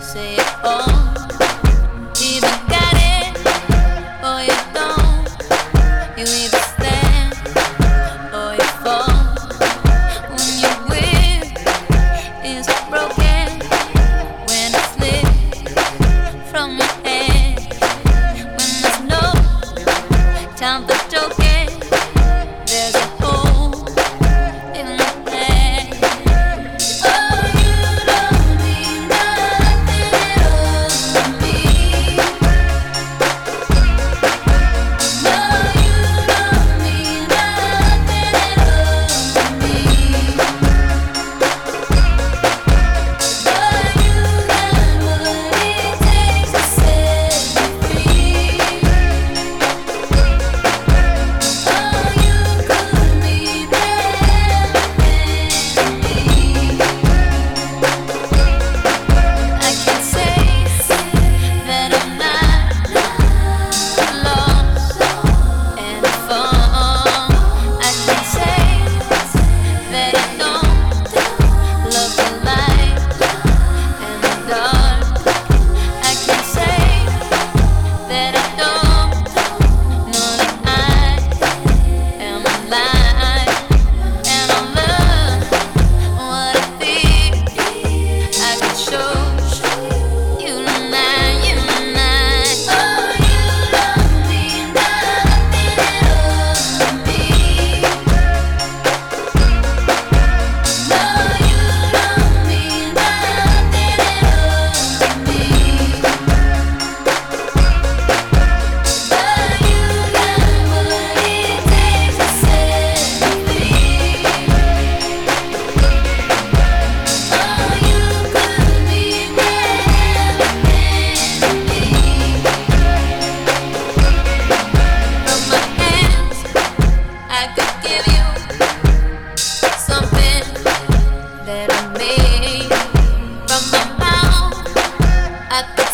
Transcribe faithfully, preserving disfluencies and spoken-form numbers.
say it all. Either got it or you don't. You either stand or you fall. When your will is broken, when it's lit from your head, when there's no time for joking, there's a hole in my head. Oh, you don't mean nothing at all to me. No, you don't mean nothing at all to me. But you got what it takes to set me free. Oh, you could be better than me. I can say that I'm not lost and found. I can say that I don't love the light and the dark. I can say that I don't know that I am alive and I love what I feel. I can show you tonight, you tonight. Oh, you don't mean nothing at all to me. No, you don't mean nothing at all to me. But you got what it takes to set me free. Oh, you could be better than me. From my hands, I could give you something that I made. From my mouth, I could